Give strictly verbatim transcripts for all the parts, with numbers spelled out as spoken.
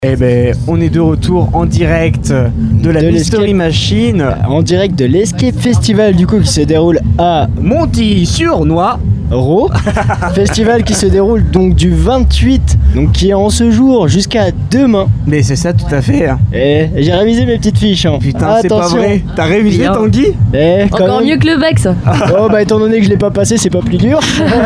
Eh ben, on est de retour en direct de la De Mystery Machine. En direct de l'Escape Festival du coup qui se déroule à Monty-sur-Noix. Ro. Festival qui se déroule donc du vingt-huit, donc qui est en ce jour jusqu'à demain. Mais c'est ça tout à fait. Et j'ai révisé mes petites fiches. Hein. Putain, c'est pas vrai. T'as révisé Bien. Tanguy? Eh, quand Encore même. mieux que le bac, ça. Oh bah étant donné que je l'ai pas passé, c'est pas plus dur.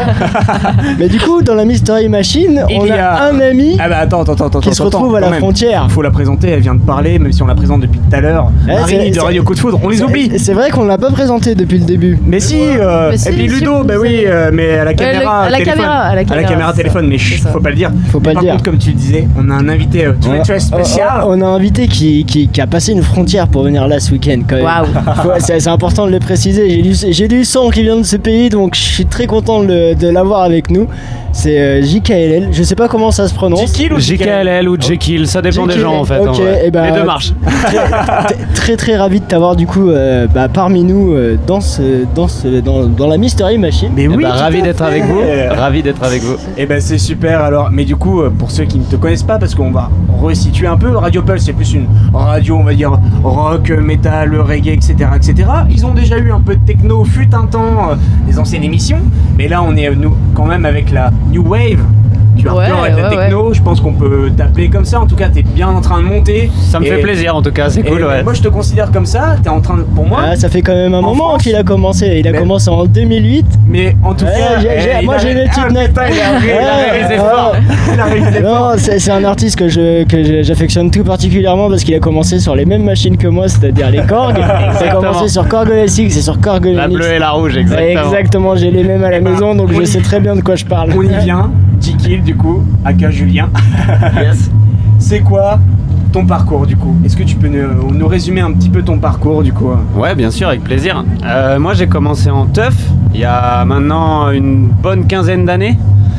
Mais du coup, dans la Mystery Machine, Il on y a, a- un ami Ah bah attends, attends, attends, qui attends, se retrouve attends, à la quand même. frontière. Faut la présenter, elle vient de parler, même si on la présente depuis tout à l'heure. Ouais, Marie c'est- de c'est- Radio Coup de Foudre, on les oublie. C'est- C'est vrai qu'on l'a pas présenté depuis le début. Mais si, euh, Mais si, et puis si, Ludo, vous bah oui, avez- euh, mais à la caméra, à la téléphone. caméra, à la caméra, c'est téléphone, ça. mais chut, C'est ça. faut pas le dire. Faut pas Mais le par dire. contre, comme tu le disais, on a un invité euh, très Ouais. très spécial. On, on a un invité qui, qui, qui a passé une frontière pour venir là ce week-end quand même. Waouh. Faut- c'est, c'est important de le préciser. J'ai du, j'ai du sang qui vient de ce pays, donc je suis très content de, le- de l'avoir avec nous. C'est euh, J K L L. Je sais pas comment ça se prononce. Jekyll ou J K L L ou Jekyll, ça dépend des Jekyll, gens en fait. ok, en vrai. et ben, Les deux marchent. Très très, très ravi de t'avoir du coup euh, bah, parmi nous euh, dans, ce, dans, ce, dans, dans la Mystery Machine. Mais Eh oui, ben, tout ravi à d'être fait. avec vous. Ravi d'être avec vous. Et ben c'est super alors, mais du coup euh, pour ceux qui ne te connaissent pas, parce qu'on va resituer un peu, Radio Pulse c'est plus une radio on va dire rock, metal, reggae, etc, etc. Ils ont déjà eu un peu de techno fut un temps, euh, les anciennes émissions, mais là on est euh, nous quand même avec la New Wave. Tu as Ouais, peur avec la ouais, techno, je pense qu'on peut t'appeler comme ça, en tout cas t'es bien en train de monter. Ça me Et- fait plaisir en tout cas, c'est et cool. Ouais. Moi je te considère comme ça, t'es en train de, pour moi, Ah, ça fait quand même un En moment France, qu'il a commencé. Il a mais- commencé en deux mille huit. mais en tout Ouais, cas, j'ai- eh, j'ai- il moi, a- j'ai mes petites ah, notes. putain, il a ré- il a Ouais, réalisé ouais. fort. Il a réalisé fort. Non, c'est, c'est un artiste que, je, que je- j'affectionne tout particulièrement parce qu'il a commencé sur les mêmes machines que moi, c'est-à-dire les Korg. Il a Exactement. commencé sur Korg O S X et sur Korg La Unix. bleue et la rouge, Ouais, exactement. exactement, j'ai les mêmes à la Eh ben, maison, donc on je y- sais très bien de quoi je parle. On y vient, Jekyll du coup, aka Julien. Yes. C'est quoi ton parcours du coup? Est-ce que tu peux nous, nous résumer un petit peu ton parcours du coup? Ouais, bien sûr, avec plaisir. Euh, moi, j'ai commencé en teuf il y a maintenant une bonne quinzaine d'années.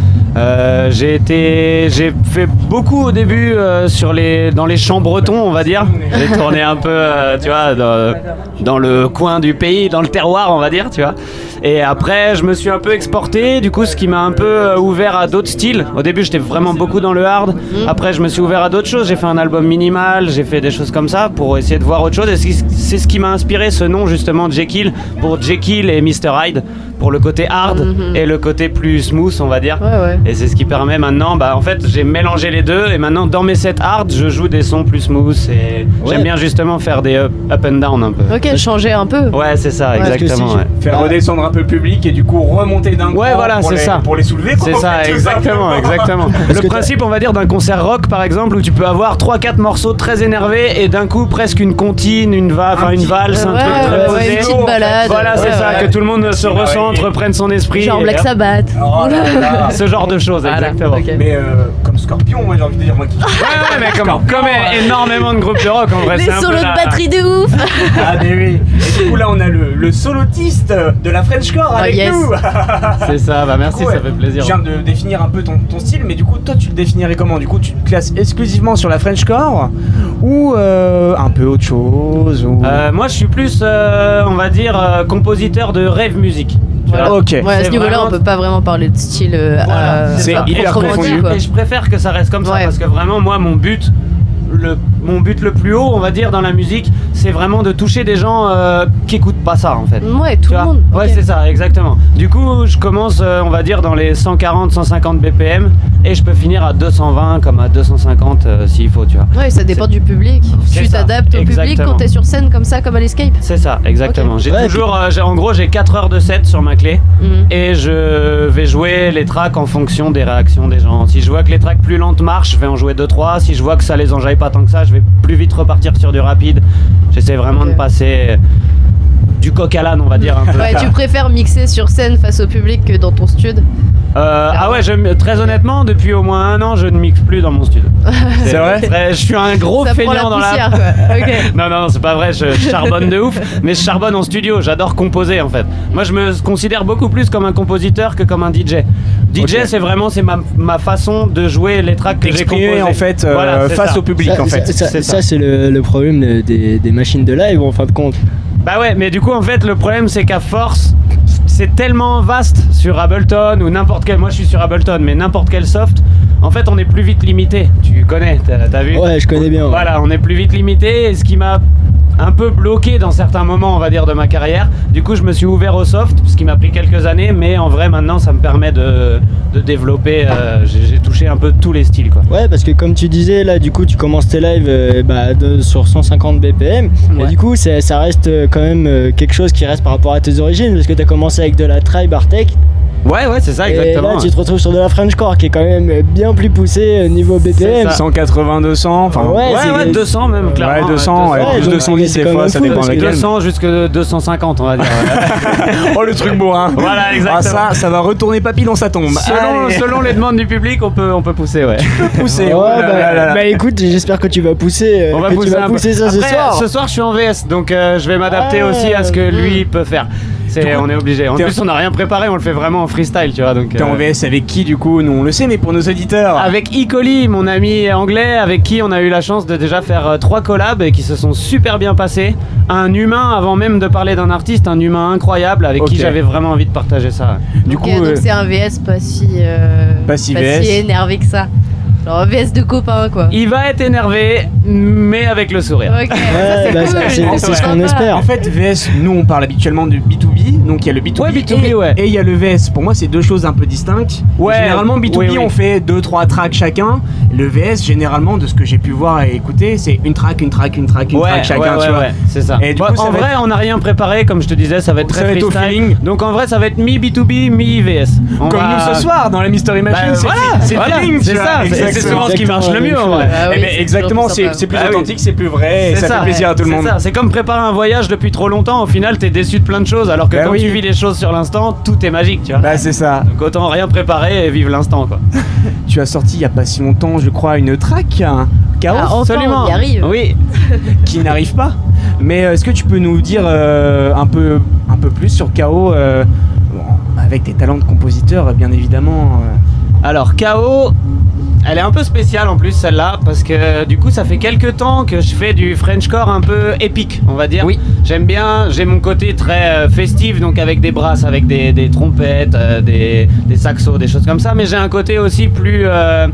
Euh, j'ai été, j'ai fait beaucoup au début euh, sur les, dans les champs bretons, on va dire. J'ai tourné un peu, euh, tu vois, dans, dans le coin du pays, dans le terroir, on va dire, tu vois. Et après, je me suis un peu exporté, du coup, ce qui m'a un peu euh, ouvert à d'autres styles. Au début, j'étais vraiment beaucoup dans le hard. Après, je me suis ouvert à d'autres choses. J'ai fait un album minimal, j'ai fait des choses comme ça pour essayer de voir autre chose. Et c'est c'est ce qui m'a inspiré ce nom justement, Jekyll, pour Jekyll et mister Hyde, pour le côté hard Mhm. et le côté plus smooth, on va dire. Ouais, ouais. Et c'est ce qui permet maintenant, bah en fait, j'ai mélangé les deux et maintenant dans mes sets hard, je joue des sons plus smooth et Ouais. j'aime bien justement faire des up, up and down un peu. Ok, changer un peu. Ouais, c'est ça, Ouais, parce que exactement. si je- ouais. Faire Ah. redescendre un peu le public et du coup remonter d'un coup Ouais, voilà, pour c'est les, ça. pour les soulever quoi, C'est en ça, fait, tout exactement, simplement. exactement. Parce Le que principe, on va dire, d'un concert rock, par exemple, où tu peux avoir trois quatre morceaux très énervés et d'un coup presque une comptine, une va, enfin Un une petit- valse, un Ouais, truc très ouais, posé. ouais, une petite balade. Voilà, c'est Ouais, ça, ouais. que tout le monde se Ouais, recentre, ouais. prenne son esprit. Genre et Black hop, Sabbath. Oh là là. Ce genre de choses, Voilà, exactement. ok. Mais euh, comme Scorpion, moi j'ai envie de dire moi qui. Ouais, ouais, mais comme, comme énormément de groupes de rock, en vrai, Les c'est un peu solos de la- batterie de ouf. Ah mais oui. Et du coup là on a le, le solotiste de la Frenchcore Ah, avec yes. nous. C'est ça, bah merci, Ouais. ça fait plaisir. Je viens de définir un peu ton, ton style, mais du coup, toi, tu le définirais comment? Du coup, tu te classes exclusivement sur la Frenchcore ou euh, un peu autre chose ou... Euh, moi, je suis plus, euh, on va dire, euh, compositeur de rave musique. Tu vois. Ok. Ouais, à ce C'est niveau-là, vraiment- on peut pas vraiment parler de style. euh, Voilà, euh, c'est à hyper proprement confondu. dit, quoi. Et je préfère que ça reste comme ça Ouais. parce que vraiment, moi, mon but, le, mon but le plus haut, on va dire, dans la musique, c'est vraiment de toucher des gens euh, qui écoutent pas ça, en fait. Ouais, tout Tu le vois. monde. Ouais, ok. c'est ça, exactement. Du coup, je commence, euh, on va dire, dans les cent quarante cent cinquante B P M et je peux finir à deux cent vingt comme à deux cent cinquante euh, s'il faut, tu vois. Ouais, ça dépend du public. C'est Tu ça, t'adaptes au public exactement. quand t'es sur scène comme ça, comme à l'Escape. C'est ça, exactement. Ok. J'ai Ouais, toujours, euh, j'ai- en gros, j'ai quatre heures de set sur ma clé. Mhm. Et je vais jouer les tracks en fonction des réactions des gens. Si je vois que les tracks plus lentes marchent, je vais en jouer deux trois. Si je vois que ça les enjaille pas tant que ça, je vais plus vite repartir sur du rapide. J'essaie vraiment Ok. de passer du coq à l'âne, on va dire un peu. Ouais, tu préfères mixer sur scène face au public que dans ton stud. Euh, ah ouais, je, très honnêtement, depuis au moins un an, je ne mixe plus dans mon studio. C'est vrai très- Je suis un gros Ça prend la feignant dans la... poussière, quoi. Ok. Non, non, non, c'est pas vrai, je charbonne de ouf, mais je charbonne en studio, j'adore composer en fait. Moi je me considère beaucoup plus comme un compositeur que comme un D J. D J Ok. c'est vraiment c'est ma, ma façon de jouer les tracks que j'ai T'exprimer composés. en fait euh, Voilà, c'est face ça. au public ça, en fait. ça, ça, c'est ça, ça. c'est le, le problème de- des, des machines de live en fin de compte. Bah ouais, mais du coup en fait le problème c'est qu'à force, c'est tellement vaste sur Ableton ou n'importe quel, moi je suis sur Ableton, mais n'importe quel soft, en fait, on est plus vite limité. Tu connais, t'as, t'as vu ? Ouais, je connais bien. Ouais. Voilà, on est plus vite limité. Et ce qui m'a un peu bloqué dans certains moments, on va dire, de ma carrière. Du coup, je me suis ouvert au soft, ce qui m'a pris quelques années, mais en vrai, maintenant, ça me permet de, de développer. Euh, j'ai, j'ai touché un peu tous les styles, quoi. Ouais, parce que comme tu disais, là, du coup, tu commences tes lives euh, bah, de, sur cent cinquante B P M. Ouais. Et du coup, c'est, ça reste euh, quand même euh, quelque chose qui reste par rapport à tes origines, parce que tu as commencé avec de la tribe art tech. Ouais, ouais, c'est ça, Et exactement. là, tu te retrouves sur de la Frenchcore qui est quand même bien plus poussée euh, niveau B P M. ça. cent quatre-vingts deux cents, enfin. Ouais, Ouais, c'est- ouais, deux cents même, clairement. Ouais, deux cents, ouais, Ouais, plus donc deux cent dix c'est des quand fois, même ça fou, dépend parce que lesquels. deux cents jusque deux cent cinquante, on va dire. Oh, le truc bourrin. Voilà, exactement. Ah, ça, ça va retourner papy dans sa tombe. Selon, Allez, selon les demandes du public, on peut, on peut pousser, ouais. pousser. Ouais, oh là bah, là là là. bah, écoute, j'espère que tu vas pousser, euh, On va que pousser, tu vas un peu. pousser ça ce Après, soir. Ce soir, je suis en V S, donc euh, je vais m'adapter Ah, aussi à ce que lui peut faire. C'est, Du coup, on est obligé. En t'es- plus, on n'a rien préparé, on le fait vraiment en freestyle, tu vois. Donc, T'es en euh, V S avec qui du coup? Nous on le sait, mais pour nos auditeurs. Avec Icoli, mon ami anglais, avec qui on a eu la chance de déjà faire euh, trois collabs et qui se sont super bien passés. Un humain, avant même de parler d'un artiste, un humain incroyable avec qui Ok. j'avais vraiment envie de partager ça. Du Ok, coup, donc euh, c'est un V S pas si, euh, Pas si V S. énervé que ça. Genre un V S de copain quoi. Il va être énervé, mais avec le sourire. Ok, ça Ouais, c'est bah, cool. ça, c'est- c'est ce qu'on Sympa. espère. En fait, V S, nous on parle habituellement de B deux B, donc il y a le B deux B, Ouais, B deux B, et, ouais. et il y a le V S. Pour moi, c'est deux choses un peu distinctes. Ouais, Généralement, B deux B, oui, oui. on fait deux trois tracks chacun. Le V S, généralement, de ce que j'ai pu voir et écouter, c'est une track, une track, une track, une Ouais, track chacun, ouais, tu ouais, vois. ouais, c'est ça. Et du Bon, coup, ça en va vrai, être- on n'a rien préparé, comme je te disais, ça va être Ça très va être au freestyle. feeling. Donc en vrai, ça va être mi B deux B, mi V S. On Comme va- nous ce soir dans la Mystery Machine, Bah, c'est voilà, c'est voilà, feeling, c'est tu vois. ça, c'est- c'est Exactement. souvent ce qui marche le mieux en vrai. Ah oui, Eh ben, c'est exactement, toujours plus c'est sympa. c'est plus Ah oui. authentique, c'est plus vrai, et C'est ça, ça, fait plaisir à tout le C'est monde. ça, c'est comme préparer un voyage depuis trop longtemps, au final t'es déçu de plein de choses, alors que Bah quand oui. tu vis les choses sur l'instant, tout est magique, tu vois. Bah c'est ça. Donc autant rien préparer et vivre l'instant, quoi. Tu as sorti il y a pas si longtemps, je crois, une track, un Chaos, Ah, enfin, Absolument. on y arrive. Oui. qui n'arrive pas. Mais euh, est-ce que tu peux nous dire euh, un peu un peu plus sur Chaos, euh, bon, avec tes talents de compositeur, bien évidemment. euh. Alors K O, elle est un peu spéciale en plus celle-là, parce que du coup ça fait quelques temps que je fais du Frenchcore un peu épique, on va dire. Oui. J'aime bien, j'ai mon côté très euh, festif, donc avec des brasses, avec des, des trompettes, euh, des, des saxos, des choses comme ça, mais j'ai un côté aussi plus... euh,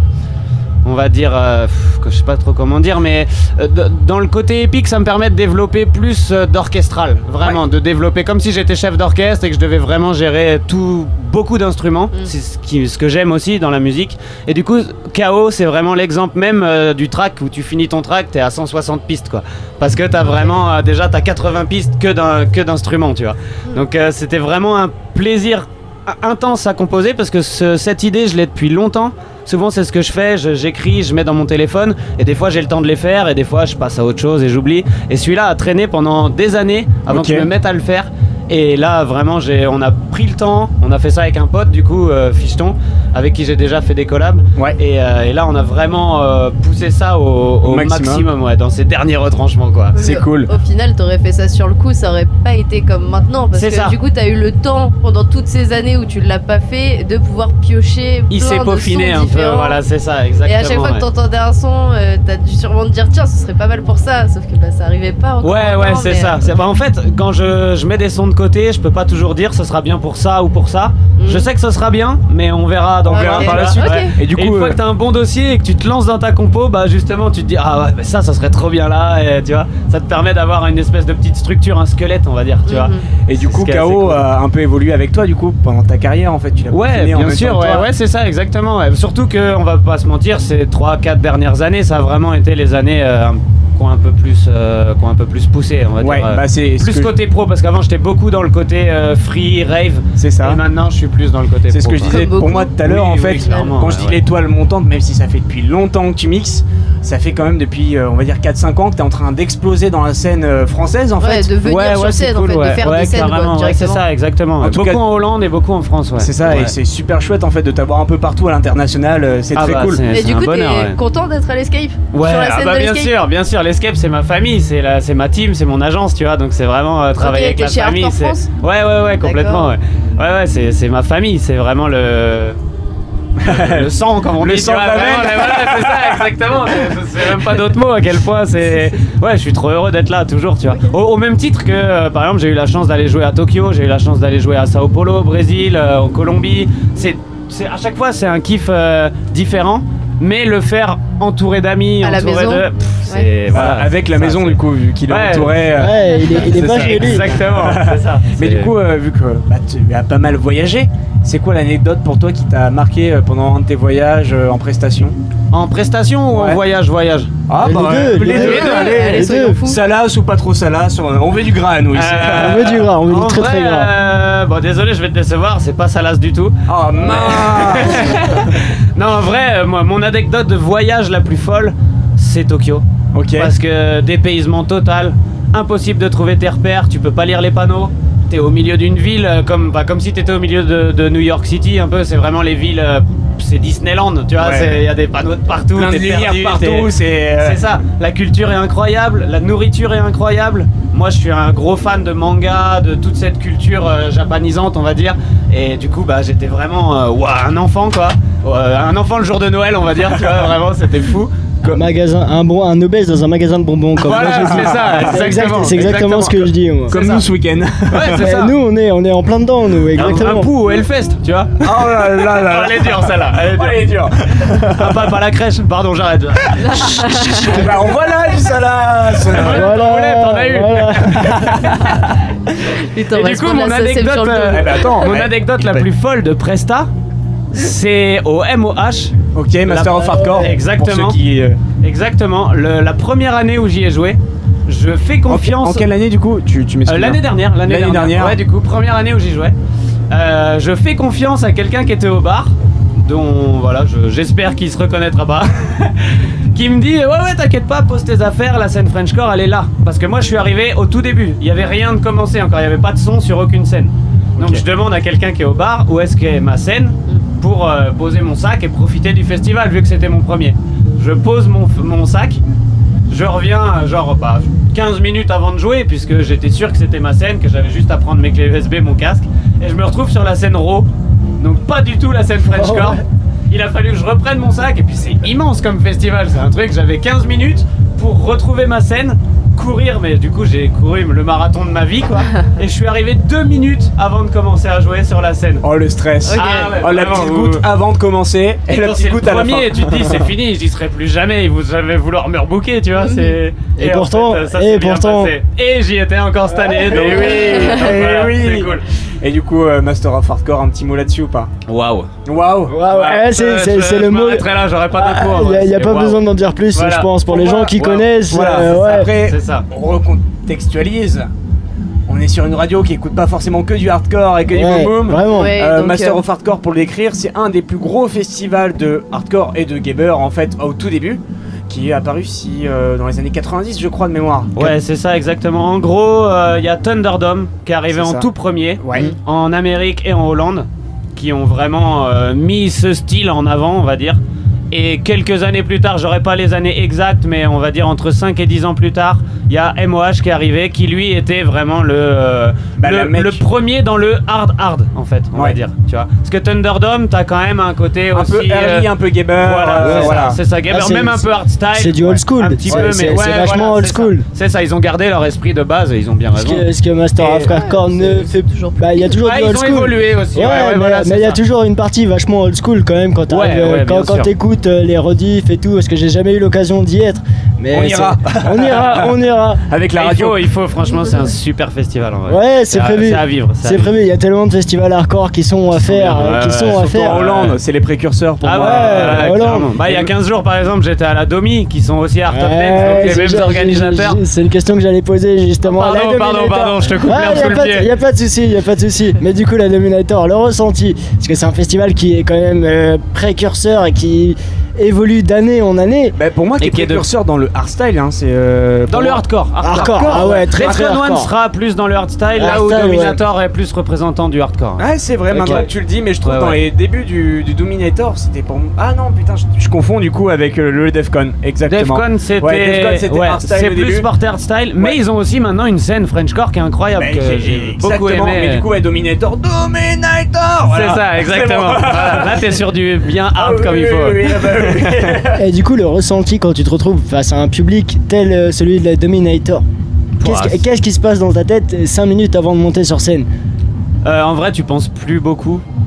on va dire, euh, pff, que je sais pas trop comment dire, mais euh, d- dans le côté épique, ça me permet de développer plus euh, d'orchestral, vraiment, de développer comme si j'étais chef d'orchestre et que je devais vraiment gérer tout, beaucoup d'instruments. Mm. C'est ce, qui, ce que j'aime aussi dans la musique. Et du coup, K O, c'est vraiment l'exemple même euh, du track où tu finis ton track, t'es à cent soixante pistes, quoi. Parce que t'as vraiment, euh, déjà, t'as quatre-vingts pistes que d'un- que d'instruments, tu vois. Donc euh, c'était vraiment un plaisir intense à composer parce que ce- cette idée je l'ai depuis longtemps. Souvent c'est ce que je fais, je- j'écris, je mets dans mon téléphone et des fois j'ai le temps de les faire et des fois je passe à autre chose et j'oublie. Et celui-là a traîné pendant des années avant Ok. que je me mette à le faire. Et là vraiment j'ai, on a pris le temps, on a fait ça avec un pote du coup, euh, Ficheton, avec qui j'ai déjà fait des collabs. Ouais. Et, euh, et là on a vraiment euh, poussé ça au, au maximum. maximum, ouais, dans ces derniers retranchements, quoi. C'est Mais cool. Au final, t'aurais fait ça sur le coup, ça aurait pas été comme maintenant. Parce C'est que ça. du coup, t'as eu le temps, pendant toutes ces années où tu l'as pas fait, de pouvoir piocher. Il plein s'est de peaufiné sons un peu, différents. voilà, c'est ça, Et exactement. à chaque fois ouais. que t'entendais un son, euh, t'as dû sûrement te dire tiens, ce serait pas mal pour ça. Sauf que bah, ça arrivait pas encore. Ouais, ouais, c'est ça. C'est- bah, en fait, quand je, je mets des sons de côté, je peux pas toujours dire ce sera bien pour ça ou pour ça. Mm. Je sais que ce sera bien, mais on verra dans On le verra temps, par la tu vois. suite. Ouais. Ok. Et du Et coup, une fois euh, que t'as un bon dossier et que tu te lances dans ta compo, bah justement, tu te dis ah ouais, bah, ça, ça serait trop bien là, et tu vois, ça te permet d'avoir une espèce de petite structure, un squelette, on va dire, tu vois. Mhm. et du c'est coup, ce qui est assez Chaos cool. a un peu évolué avec toi, du coup, pendant ta carrière, en fait, tu l'as Ouais, peaufiné en bien même sûr, temps que ouais, toi. ouais, c'est ça, exactement. ouais. Surtout que, on va pas se mentir, ces trois quatre dernières années, ça a vraiment été les années euh, un- qui ont un peu plus, euh, qui ont un peu plus poussé, on va Ouais, dire. euh, bah c'est ce plus que- côté pro, parce qu'avant j'étais beaucoup dans le côté euh, free, rave, c'est ça. et maintenant je suis plus dans le côté C'est ce pro, que je quoi. disais Comme pour beaucoup. moi tout à l'heure, Oui, en oui, fait, clairement, quand je dis ouais, ouais. l'étoile montante, même si ça fait depuis longtemps que tu mixes, ça fait quand même depuis, euh, on va dire, quatre cinq ans que tu es en train d'exploser dans la scène euh, française, en Ouais, fait. de venir Ouais, sur ouais, c'est scène, cool, en fait, ouais. de faire Ouais, des scènes quoi, carrément, ouais, c'est directement. ça, exactement. En tout beaucoup cas- en Hollande et beaucoup en France, ouais. C'est ça, Ouais. et c'est super chouette, en fait, de t'avoir un peu partout à l'international, euh, c'est Ah très bah, cool. c'est- Et c'est du un coup, bonheur, t'es ouais. content d'être à l'Escape Ouais, sur la ah scène bah de bien l'Escape. sûr, bien sûr. L'Escape, c'est ma famille, c'est la, c'est ma team, c'est mon agence, tu vois. Donc c'est vraiment euh, travailler Ok, avec la t'es chez famille. Hardcore c'est- France Ouais, ouais, ouais, complètement. D'accord. Ouais, ouais, ouais, c'est, c'est ma famille, c'est vraiment le. le sang, comme on Le dit. sang tu vois, de la vraiment, veine. voilà, c'est ça, exactement. C'est, c'est même pas d'autres mots à quel point c'est. Ouais, je suis trop heureux d'être là, toujours, tu vois. Au, au même titre que, euh, par exemple, j'ai eu la chance d'aller jouer à Tokyo, j'ai eu la chance d'aller jouer à Sao Paulo, au Brésil, euh, en Colombie. C'est. C'est, à chaque fois, c'est un kiff euh, différent mais le faire entouré d'amis, À la entouré maison. de. Pff, c'est, Ouais. voilà, avec la ça, maison c'est- du coup, vu qu'il est Ouais. entouré. euh, Ouais, il est, il est c'est pas ça, chez lui. Exactement, c'est ça. Mais C'est- du coup, euh, vu que bah, tu as pas mal voyagé, c'est quoi l'anecdote pour toi qui t'a marqué euh, pendant un de tes voyages euh, en prestation? En prestation ou Ouais. en voyage, voyage Ah Les deux, les les deux. deux, Les deux, allez, allez, les soyons deux. fous. Salace ou pas trop salace, on on veut du gras nous ici. Euh, On veut du gras, on veut En du très vrai, très gras. euh, bon, désolé, je vais te décevoir, c'est pas salace du tout. Oh mince. Non, en vrai, euh, moi, mon anecdote de voyage la plus folle, c'est Tokyo. Ok. Parce que dépaysement total, impossible de trouver tes repères, tu peux pas lire les panneaux. T'es au milieu d'une ville, euh, comme, bah, comme si t'étais au milieu de, de New York City, un peu. C'est vraiment les villes, euh, c'est Disneyland, tu vois. Ouais. Il y a des panneaux de partout, Plein de t'es lumière perdu, partout, t'es- c'est. euh, C'est ça, la culture est incroyable, la nourriture est incroyable. Moi je suis un gros fan de manga, de toute cette culture euh, japanisante on va dire. Et du coup bah j'étais vraiment euh, ouah, un enfant quoi. Euh, un enfant le jour de Noël on va dire, tu vois, vraiment c'était fou. Un magasin, un, bon, un obèse dans un magasin de bonbons. Comme Voilà, moi, je dis. c'est ça, C'est exact- exactement, c'est exactement, ce que je dis moi. Comme c'est nous ça. ce week-end. Ouais c'est Eh, ça. nous on est, on est en plein dedans nous, un, exactement. un pou au Hellfest, tu vois. Oh là là Oh, là. elle est dure celle-là, elle est dure. Oh, elle est dure. Ah, pas, pas la crèche, pardon j'arrête. Bah on voit là du salace. Voilà, T'en voulais, t'en as eu. voilà. Putain, on Et va du se coup, prendre mon la S S M anecdote, sur le dos. euh, Eh ben attends. mon ouais. anecdote la plus folle de Presta, c'est au M O H. Ok, Master La- of Hardcore. Exactement. Pour ceux qui. euh, Exactement, le- la première année où j'y ai joué, je fais En, confiance. en quelle année du coup? Tu, tu m'excuses. Euh, L'année dernière, l'année L'année dernière. dernière. Ouais, du coup, première année où j'y jouais. Euh, je fais confiance à quelqu'un qui était au bar, dont voilà, je- j'espère qu'il se reconnaîtra pas, qui me dit ouais ouais t'inquiète pas, pose tes affaires, la scène Frenchcore elle est là. Parce que moi je suis arrivé au tout début, il y avait rien de commencé encore, il y avait pas de son sur aucune scène. Donc Ok. je demande à quelqu'un qui est au bar où est-ce qu'est ma scène pour euh, poser mon sac et profiter du festival vu que c'était mon premier. Je pose mon, mon sac. Je reviens euh, genre bah, quinze minutes avant de jouer puisque j'étais sûr que c'était ma scène, que j'avais juste à prendre mes clés U S B, mon casque et je me retrouve sur la scène Raw, donc pas du tout la scène Frenchcore. Oh ouais. Il a fallu que je reprenne mon sac et puis c'est immense comme festival, c'est un truc, j'avais quinze minutes pour retrouver ma scène, courir, mais du coup j'ai couru le marathon de ma vie quoi et je suis arrivé deux minutes avant de commencer à jouer sur la scène. Oh le stress. Ok. Ah ouais, Oh la vraiment, petite vous- goutte avant de commencer et, Et la quand petite c'est goutte le à la fin. premier, tu te dis c'est fini, j'y serai plus jamais, vous allez vouloir me rebooker, tu vois. C'est... Et en pourtant- fait, ça et s'est bien pourtant- passé. Et j'y étais encore cette année, donc Eh oui, donc eh voilà, oui. c'est cool. Et du coup, euh, Master of Hardcore, un petit mot là-dessus ou pas? Waouh. Waouh. Ah ouais, c'est- c'est c'est le mot. Très là, j'aurais pas Ah, de mots. Il n'y a, pas Waouh. besoin d'en dire plus, Voilà. je pense, pour les Pour gens moi, qui wow. connaissent. Voilà, euh, c'est ça. ouais. Après, C'est ça. on recontextualise. On est sur une radio qui écoute pas forcément que du hardcore et que du Ouais, boom boom. vraiment. Ouais, Euh, donc, Master euh, of Hardcore, pour le décrire, c'est un des plus gros festivals de hardcore et de gamer en fait au tout début, qui est apparu si euh, dans les années quatre-vingt-dix, je crois de mémoire. Ouais, c'est ça exactement. En gros, euh, il y a Thunderdome qui est arrivé C'est en ça. tout premier Ouais. en Amérique et en Hollande, qui ont vraiment euh, mis ce style en avant, on va dire. Et quelques années plus tard, j'aurais pas les années exactes, mais on va dire entre cinq et dix ans plus tard, il y a M O H qui est arrivé, qui lui était vraiment le, euh, Bah, le, le mec. le premier dans le hard hard en fait, on Ouais. va dire. Tu vois. Parce que Thunderdome, t'as quand même un côté Un aussi. peu early, euh, un peu gamer. Voilà, euh, c'est voilà. ça, c'est ça, gamer, Ah, c'est- même un peu hardstyle. C'est du old school. Un petit Ouais, peu, c'est- mais ouais, c'est vachement voilà, old c'est ça. school. C'est ça, ils ont gardé leur esprit de base et ils ont bien Ce raison. que, ce que Master Et- of Hardcore ouais, ne c'est- fait c'est toujours Bah, il y a toujours Ouais, du old ils ont school. évolué aussi. Ouais, Ouais, ouais, mais voilà, mais c'est il y a ça. toujours une partie vachement old school quand même quand Ouais, t'arrives, euh, ouais, quand, bien quand sûr. t'écoutes euh, les rediffs et tout, parce que j'ai jamais eu l'occasion d'y être. Mais On c'est- ira. On ira, on ira. Avec la il radio. faut, il faut, franchement, c'est un super festival en vrai. Ouais, c'est à- prévu. C'est à vivre. à C'est vivre. prévu, il y a tellement de festivals hardcore qui sont à faire, bien, euh, qui ouais, sont ouais, à Surtout faire. en Hollande, c'est les précurseurs pour Ah moi. ouais, Ouais, ouais, Hollande. clairement. Bah, il y a quinze jours par exemple, j'étais à la Domi, qui sont aussi Art of Dance, Ouais, donc les c'est- mêmes j'ai- organisateurs. j'ai- C'est une question que j'allais poser justement. Pardon, La pardon, Dominator. pardon, je te coupe Ouais, l'herbe y a sous le pas de- pied. Y a pas de souci, y a pas de souci. Mais du coup, la Dominator, le ressenti, parce que c'est un festival qui est quand même euh, précurseur et qui évolue d'année en année. Bah, pour moi, qui Et est qui est de- précurseur dans le hardstyle, hein, c'est. euh, Dans pour le moi- hardcore. Hardcore, ah ouais, très très Red One hardcore. sera plus dans le hardstyle, là où Hardstyle, Dominator est plus représentant du hardcore. Ouais, c'est vrai, Ok. maintenant que tu le dis, mais je trouve Ouais, dans ouais. les débuts du, du Dominator, c'était pour. Ah non, putain, je, je confonds du coup avec euh, le Defcon, exactement. Defcon c'était Ouais, Defcon, c'était ouais, hardstyle c'est au plus début. sport hardstyle, mais Ouais. ils ont aussi maintenant une scène Frenchcore qui est incroyable Bah, que j'ai- j'ai beaucoup exactement, aimé. mais du coup, ouais, Dominator, Dominator voilà. C'est ça, exactement. bon. Voilà, là, t'es sur du bien Ah hard oui, comme il oui, faut. oui, oui, ah bah oui. Et du coup, le ressenti quand tu te retrouves face à un public tel euh, celui de la Dominator. Qu'est-ce, Ouah, qui- qu'est-ce qui se passe dans ta tête cinq minutes avant de monter sur scène? Euh, en vrai, tu penses plus beaucoup.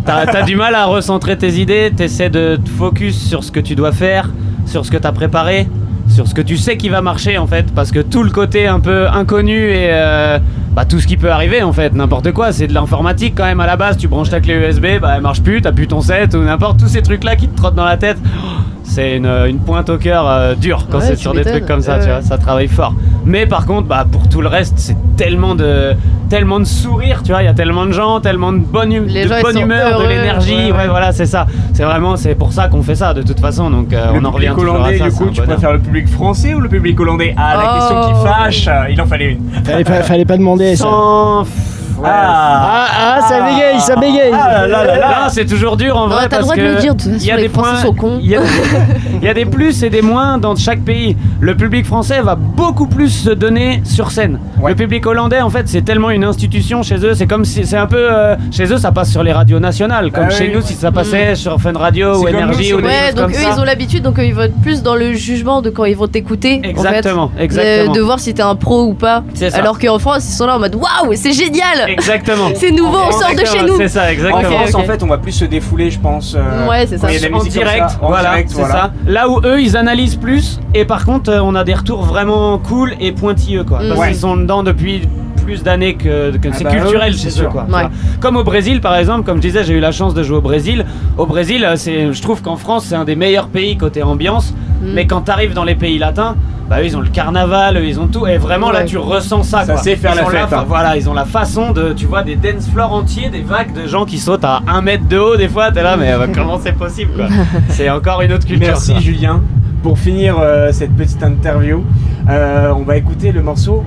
T'as, t'as du mal à recentrer tes idées, t'essaies de te focus sur ce que tu dois faire, sur ce que t'as préparé, sur ce que tu sais qui va marcher en fait, parce que tout le côté un peu inconnu et euh, bah, tout ce qui peut arriver en fait, n'importe quoi, c'est de l'informatique quand même à la base, tu branches ta clé U S B, bah elle marche plus, t'as plus ton set ou n'importe, tous ces trucs là qui te trottent dans la tête. C'est une, une pointe au cœur euh, dure quand Ouais, c'est tu sur des m'étonnes. trucs comme ça, Ouais, tu ouais. vois, ça travaille fort. Mais par contre, bah, pour tout le reste, c'est tellement de, tellement de sourires, tu vois, il y a tellement de gens, tellement de bonne, hum- Les de gens, ils bonne sont humeur, heureux, de l'énergie, ouais, ouais, ouais. voilà, c'est ça. C'est vraiment, c'est pour ça qu'on fait ça de toute façon, donc euh, Le on en revient public toujours à hollandais, ça. du c'est coup, un tu bonheur. préfères le public français ou le public hollandais? Ah, la Oh. question qui fâche, euh, il en fallait une. Fallait pas, fallait pas demander ça. Sans... Ouais, Ah, ah, ça bégaye, ça bégaye. Ah là là là. Non, c'est toujours dur en Non, vrai t'as le parce droit de que le dire, de toute il y façon, a les des Français points, sont cons. il y a, il y a des plus et des moins dans chaque pays. Le public français va beaucoup plus se donner sur scène. Ouais. Le public hollandais, en fait, c'est tellement une institution chez eux. C'est comme si c'est un peu euh, chez eux, ça passe sur les radios nationales, comme Ah chez oui. nous si ça passait sur Fun Radio C'est ou comme Énergie nous, ou des c'est- Ouais, choses donc comme eux ça. ils ont l'habitude, donc eux, ils vont être plus dans le jugement de quand ils vont t'écouter. Exactement, en fait, exactement. De, de voir si t'es un pro ou pas. C'est ça. Alors qu'en France, ils sont là en mode waouh, c'est génial! Exactement. C'est nouveau, on sort de chez Exactement, nous! C'est ça, En exactement. Ok, France, ok. en fait, on va plus se défouler, je pense. euh, Ouais, c'est ça. quand il y a de la En musique comme direct, ça, en voilà, direct, c'est voilà. ça. Là où eux, ils analysent plus, et par contre, euh, on a des retours vraiment cool et pointilleux, quoi. Mm. Parce Ouais. qu'ils sont dedans depuis plus d'années que, que Ah c'est bah culturel oui, chez c'est eux, sûr. quoi. Ouais. Tu vois. Comme au Brésil, par exemple, comme je disais, j'ai eu la chance de jouer au Brésil. Au Brésil, euh, c'est, je trouve qu'en France, c'est un des meilleurs pays côté ambiance. Mm. Mais quand t'arrives dans les pays latins, bah eux, ils ont le carnaval, eux, ils ont tout, et vraiment là Ouais. tu ressens ça. Ça quoi. sait faire Ils la ont fête, fa- hein. Voilà, ils ont la façon de, tu vois, des dance floors entiers, des vagues de gens qui sautent à un mètre de haut des fois. T'es là, mais euh, comment c'est possible quoi. C'est encore une autre culture. Merci ça. Julien. Pour finir euh, cette petite interview, euh, on va écouter le morceau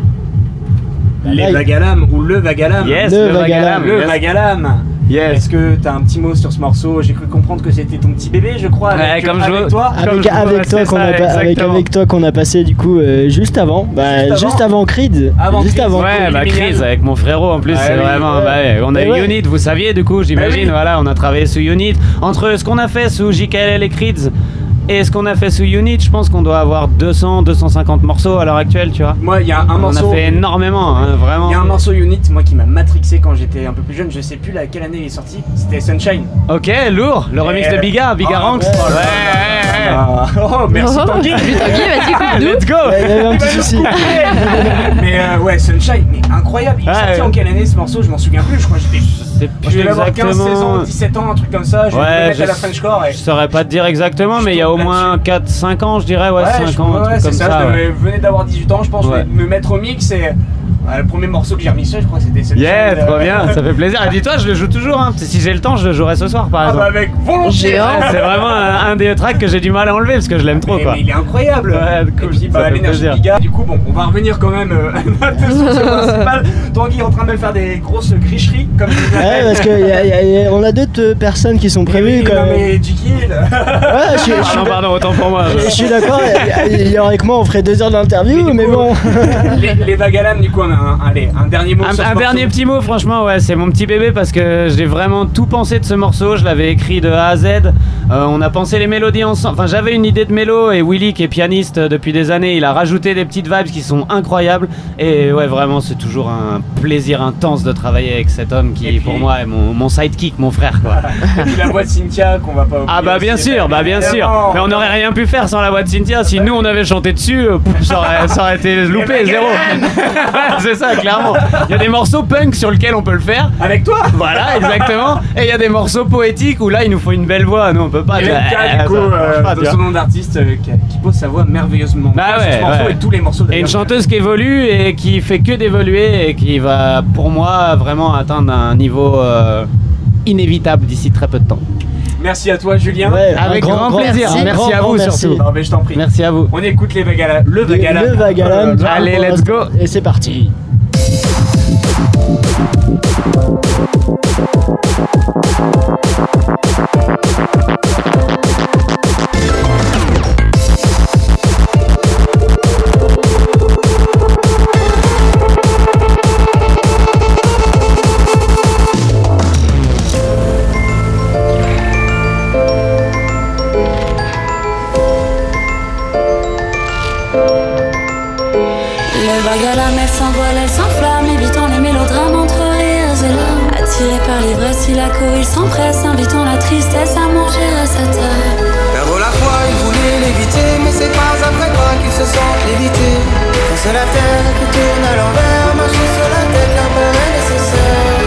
Les Live. Vagalam ou Le Vagalam. Yes, Le le Vagalam. Vagalam. Le yes. Vagalam. Yes. Est-ce que t'as un petit mot sur ce morceau? J'ai cru comprendre que c'était ton petit bébé, je crois, Ouais, avec, comme avec je- toi. Comme Avec, je- avec, ouais, toi c'est qu'on ça, a, pas- avec, exactement. avec toi qu'on a passé du coup euh, juste avant, bah, Juste juste, avant avant Creed, Avant juste Creed, avant. Ouais, bah Criminel. Chris avec mon frérot en plus, Ouais, c'est oui, vraiment. ouais. bah ouais, on a Mais eu ouais. Unit, vous saviez du coup, j'imagine. Bah oui. Voilà, on a travaillé sous Unit. Entre ce qu'on a fait sous J K L L et Creeds et ce qu'on a fait sous Unit, je pense qu'on doit avoir deux cents, deux cent cinquante morceaux à l'heure actuelle, tu vois. Moi, il y a un On morceau. a fait énormément, hein, vraiment. Il y a un morceau Unit, moi, qui m'a matrixé quand j'étais un peu plus jeune. Je sais plus laquelle année il est sorti. C'était Sunshine. Ok, lourd, le remix Et- de Biga, Biga Ah, Ranks. ouais. Ouais, ouais, ouais. Ah, oh, merci Oh, Tanguy. Tanguy, vas-y, coupe-nous. Let's go. Il y avait un Il petit va nous souci. couper. Mais euh, ouais, Sunshine, mais incroyable. Il est Ouais, sorti ouais. en quelle année ce morceau? Je m'en souviens plus. Je crois que j'étais. C'est Moi, je plus devais avoir quinze, seize ans, exactement. dix-sept ans, un truc comme ça. Je vais Ouais, me mettre je à la sais- Frenchcore. Et... Je saurais pas te dire exactement, mais il y a au tombe moins là-dessus. quatre cinq ans, je dirais, ouais, Ouais, cinq je- ans, un ouais, truc c'est comme ça. ça. je ouais. devais- venais d'avoir dix-huit ans, je pense. Ouais. Je vais me mettre au mix et. euh, le premier morceau que j'ai remixé, je crois que c'était Sunshine. Yeah, euh, trop bien, ça fait plaisir. Et dis-toi, je le joue toujours, hein. Si j'ai le temps, je le jouerai ce soir par Ah exemple. bah avec volontiers. Géant. Ouais, c'est vraiment un, un des tracks que j'ai du mal à enlever parce que je l'aime trop Mais, quoi. mais il est incroyable. Ouais, cool, Et puis ça bah, fait l'énergie plaisir. Biga. Du coup, bon, on va revenir quand même euh, à notre source principale. Tanguy est en train de me faire des grosses gricheries, comme je les Ouais, appelle. parce qu'on a d'autres euh, personnes qui sont prévues Oui, quand non, même. mais Jiki, là. Ouais, je, suis- je Ah suis non, pardon, autant pour moi. je- je suis d'accord, il y aurait que moi on ferait deux heures d'interview, Mais mais, du coup, bon. les, les Vagalam, du coup, on a un, allez, un dernier mot Un, sur ce un morceau. dernier petit mot, franchement, ouais, c'est mon petit bébé parce que j'ai vraiment tout pensé de ce morceau. Je l'avais écrit de A à Z. Euh, on a pensé les mélodies ensemble. Enfin, j'avais une idée de mélo et Willy, qui est pianiste depuis des années, il a rajouté des petites vibes qui sont incroyables. Et ouais, vraiment, c'est toujours un plaisir intense de travailler avec cet homme qui, Et puis- pour moi, est mon, mon sidekick, mon frère, quoi. Et puis la voix de Cynthia qu'on va pas oublier. Ah bah bien aussi, sûr, bah bien sûr. évidemment. Mais on n'aurait rien pu faire sans la voix de Cynthia. Si nous on avait chanté dessus, euh, pff, ça aurait, ça aurait été loupé, zéro. Ouais, c'est ça, clairement. Il y a des morceaux punk sur lesquels on peut le faire. Avec toi. Voilà, exactement. Et il y a des morceaux poétiques où là il nous faut une belle voix. Nous on peut pas. Et tu vois, L K, eh, du coup, ça marche euh, pas, tu de vois. son nom d'artiste, euh, qui, qui pose sa voix merveilleusement. Bah sur ce ouais, morceau ouais. et tous les morceaux Et d'ailleurs. une chanteuse qui évolue et qui fait que d'évoluer et qui va pour moi vraiment atteindre un niveau euh, inévitable d'ici très peu de temps. Merci à toi, Julien. Ouais, Avec un grand plaisir. merci. Merci Grand, à grand vous merci. surtout. Non, mais je t'en prie. Merci à vous. On écoute les Vagalam. Le Vagalam. Le Vagalam. Euh, Allez, pour let's l'instant. go. Et c'est parti. Les vagues à la mer s'envolent, elles s'enflamment, évitant les mélodrames entre rires et larmes. Attiré par l'ivresse, il a couru, il s'empresse, invitant la tristesse à manger à sa table. Perdre la foi, il voulait l'éviter, mais c'est pas après pas qu'il se sent léviter. Quand c'est la terre qui tourne à l'envers, marcher sur la tête, la peur est nécessaire.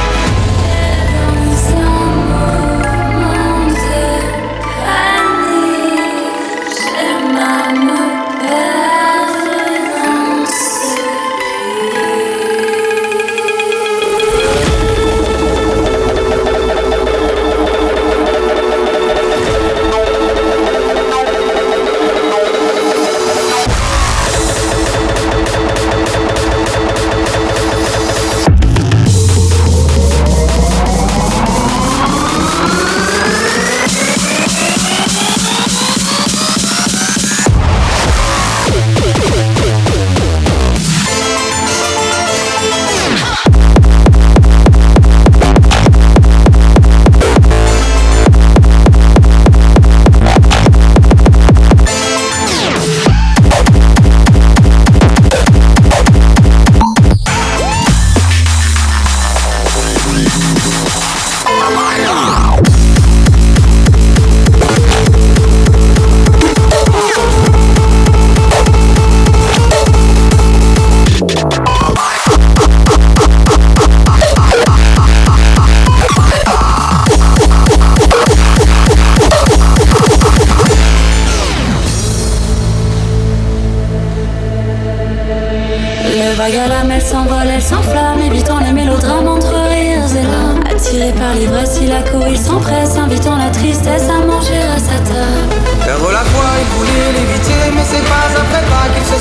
Elle s'envole, elle s'enflamme, évitant le mélodrame entre rires et larmes. Attiré par l'ivresse, il a couru, il s'empresse, invitant la tristesse à manger à sa table. Perdre la foi, il voulait l'éviter, mais c'est pas après pas qu'il se